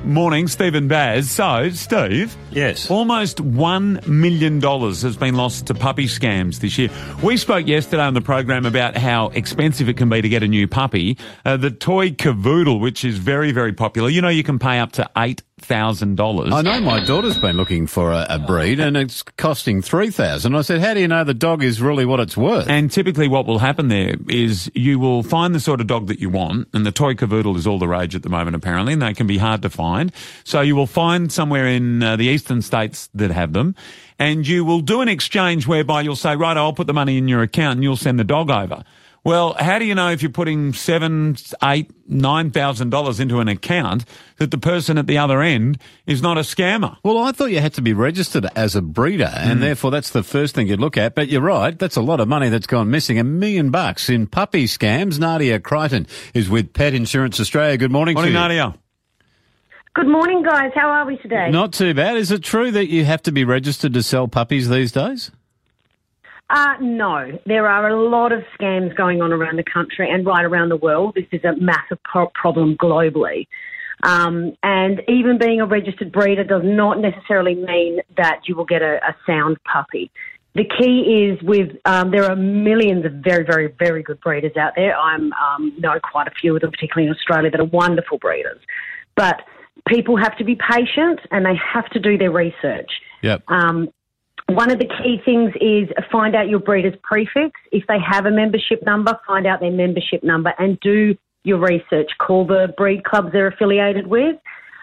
Morning, Steve and Baz. So, Steve. Yes. Almost $1 million has been lost to puppy scams this year. We spoke yesterday on the program about how expensive it can be to get a new puppy. The toy cavoodle, which is very, very popular. You know, you can pay up to $8,000. I know my daughter's been looking for a breed and it's costing $3,000. I said, how do you know the dog is really what it's worth? And typically what will happen there is you will find the sort of dog that you want, and the toy cavoodle is all the rage at the moment apparently, and they can be hard to find. So you will find somewhere in the eastern states that have them, and you will do an exchange whereby you'll say, right, I'll put the money in your account and you'll send the dog over. Well, how do you know if you're putting $7,000, $8,000, $9,000 into an account that the person at the other end is not a scammer? Well, I thought you had to be registered as a breeder, and therefore that's the first thing you'd look at. But you're right, that's a lot of money that's gone missing. $1 million in puppy scams. Nadia Crichton is with Pet Insurance Australia. Good morning to you. Morning, Nadia. Good morning, guys. How are we today? Not too bad. Is it true that you have to be registered to sell puppies these days? No. There are a lot of scams going on around the country and right around the world. This is a massive problem globally. And even being a registered breeder does not necessarily mean that you will get a sound puppy. The key is there are millions of very, very, very good breeders out there. I know quite a few of them, particularly in Australia, that are wonderful breeders. But people have to be patient and they have to do their research. Yep. One of the key things is find out your breeder's prefix. If they have a membership number, find out their membership number and do your research. Call the breed clubs they're affiliated with.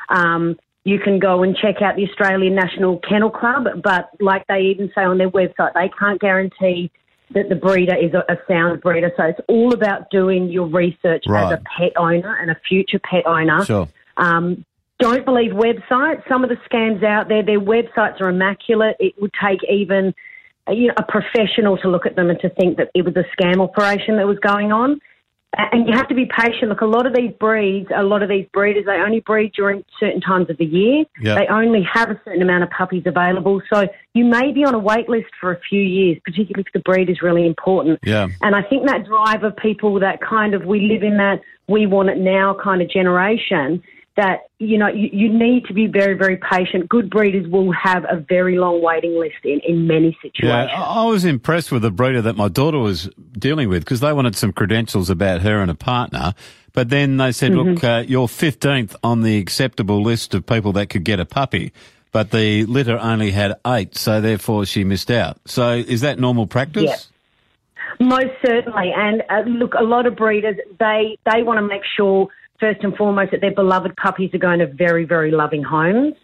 You can go and check out the Australian National Kennel Club, but like they even say on their website, they can't guarantee that the breeder is a sound breeder. So it's all about doing your research as a pet owner and a future pet owner. Sure. Don't believe websites. Some of the scams out there, their websites are immaculate. It would take even a professional to look at them and to think that it was a scam operation that was going on. And you have to be patient. Look, a lot of these breeders, they only breed during certain times of the year. Yep. They only have a certain amount of puppies available. So you may be on a wait list for a few years, particularly if the breed is really important. Yeah. And I think that drive of people that kind of, we live in that we want it now kind of generation, that, you need to be very, very patient. Good breeders will have a very long waiting list in many situations. Yeah, I was impressed with the breeder that my daughter was dealing with because they wanted some credentials about her and a partner. But then they said, look, you're 15th on the acceptable list of people that could get a puppy. But the litter only had 8, so therefore she missed out. So is that normal practice? Yeah. Most certainly. And look, a lot of breeders, they want to make sure first and foremost that their beloved puppies are going to very, very loving homes.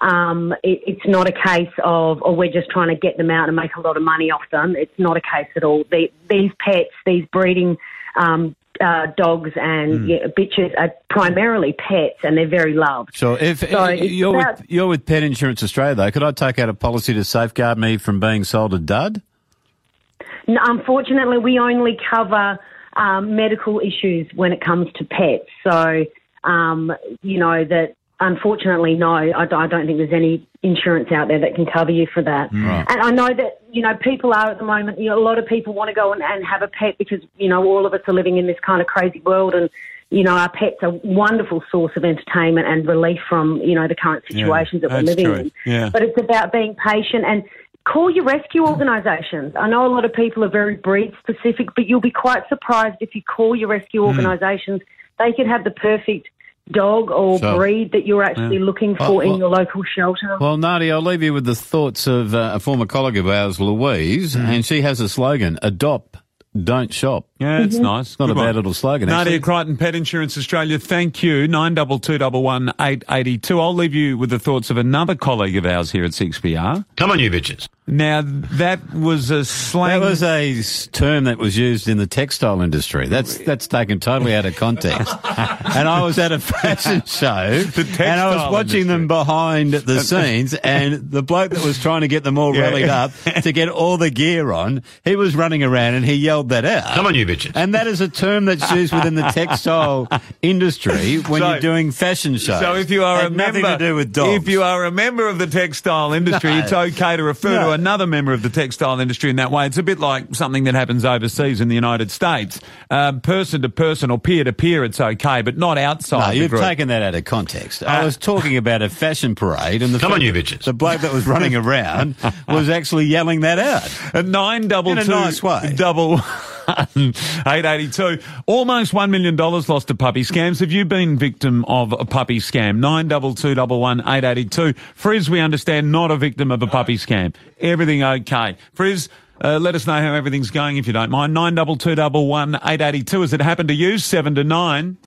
It's not a case of, we're just trying to get them out and make a lot of money off them. It's not a case at all. These pets, these breeding dogs and bitches are primarily pets and they're very loved. Sure. If you're with Pet Insurance Australia, though, could I take out a policy to safeguard me from being sold a dud? No, unfortunately, we only cover medical issues when it comes to pets. So, that unfortunately, no, I don't think there's any insurance out there that can cover you for that. Right. And I know that, people are at the moment, a lot of people want to go and have a pet because, all of us are living in this kind of crazy world and, our pets are a wonderful source of entertainment and relief from, the current situations that we're living in. Yeah. But it's about being patient and call your rescue organisations. I know a lot of people are very breed specific, but you'll be quite surprised if you call your rescue organisations. They could have the perfect dog or breed that you're actually looking for in your local shelter. Well, Nadia, I'll leave you with the thoughts of a former colleague of ours, Louise, and she has a slogan, adopt, don't shop. Yeah, it's nice. It's not a bad little slogan, actually. Nadia Crichton, Pet Insurance Australia, thank you. 9221 882. I'll leave you with the thoughts of another colleague of ours here at 6PR. Come on, you bitches. Now, that was a slang... That was a term that was used in the textile industry. That's taken totally out of context. And I was at a fashion show, and I was watching them behind the scenes, and the bloke that was trying to get them all rallied up to get all the gear on, he was running around and he yelled that out. Come on, you bitches. And that is a term that's used within the textile industry when you're doing fashion shows. So if you are nothing to do with dogs. If you are a member of the textile industry, it's okay to refer to another member of the textile industry in that way. It's a bit like something that happens overseas in the United States. Person to person or peer to peer, it's okay, but not outside. No, the you've group. taken that out of context. I was talking about a fashion parade, and Come on, you bitches. The bloke that was running around was actually yelling that out. A 922 in a nice way. 882. Almost $1 million lost to puppy scams. Have you been victim of a puppy scam? 92211 Frizz, we understand, not a victim of a puppy scam. Everything okay. Frizz, let us know how everything's going if you don't mind. 92211 882. Has it happened to you? 7 to 9.